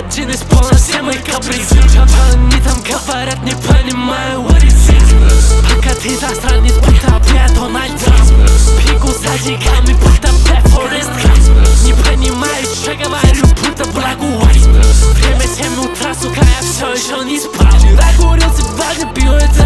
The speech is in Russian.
один исполнил все мои капризы. Они там говорят, не понимаю what it is. Пока ты засранец, будто бетон один. Пику за деньгами, будто Black Forest. Не понимаю, что говорю, будто Black White. Время 7 утра, сука, я все еще не спал. Вчера курил, сегодня пью это.